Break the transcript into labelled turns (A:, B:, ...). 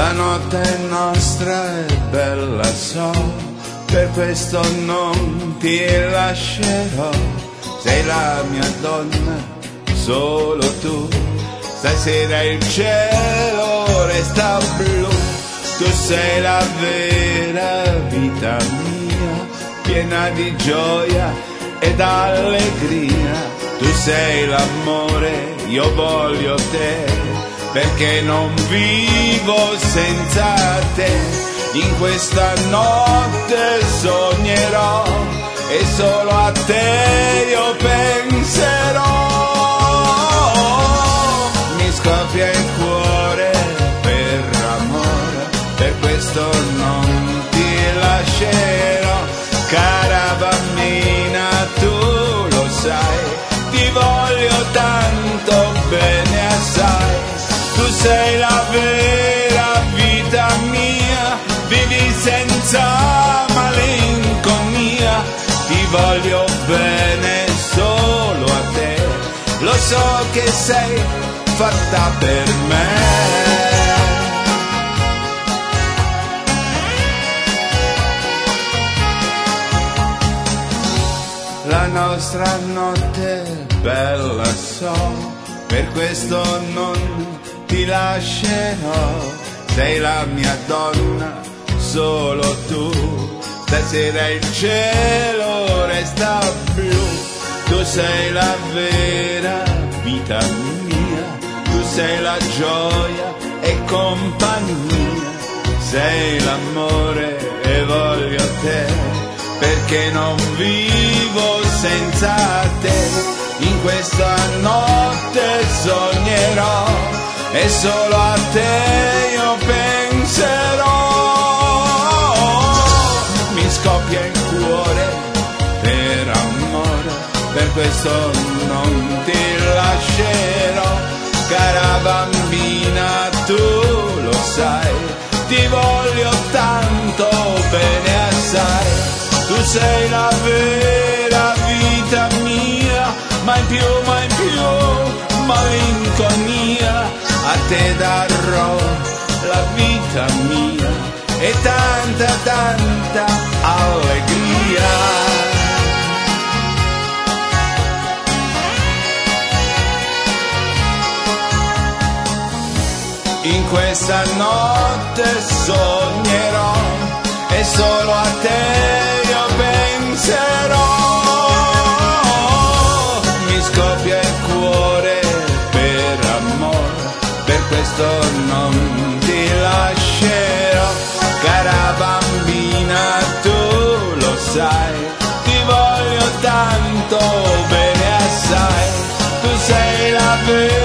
A: La notte è nostra e bella so, per questo non ti lascerò. Sei la mia donna, solo tu. Stasera il cielo resta blu. Tu sei la vera vita mia, piena di gioia ed allegria. Tu sei l'amore, io voglio te, perché non vivo senza te. In questa notte sognerò e solo a te io penserò. Mi scoppia il cuore per amore, per questo non ti lascerò. Cara bambina, tu lo sai, ti voglio tanto bene assai. Tu sei la vera vita mia, vivi senza malinconia. Ti voglio bene solo a te, lo so che sei fatta per me. La nostra notte è bella so, per questo non ti lascerò. Sei la mia donna, solo tu. Stasera il cielo resta blu. Tu sei la vera vita mia, tu sei la gioia e compagnia. Sei l'amore e voglio te, perché non vivo senza te. In questa notte sognerò e solo a te io penserò. Mi scoppia il cuore per amore, per questo non ti lascerò. Cara bambina, tu lo sai, ti voglio tanto bene assai. Tu sei la vera vita mia, mai più malinconia. A te darò la vita mia e tanta allegria. In questa notte sognerò e solo a te io penserò. Mi scoppia il cuore per amore, per questo non ti lascerò. Cara bambina, tu lo sai, ti voglio tanto bene assai. Tu sei la vera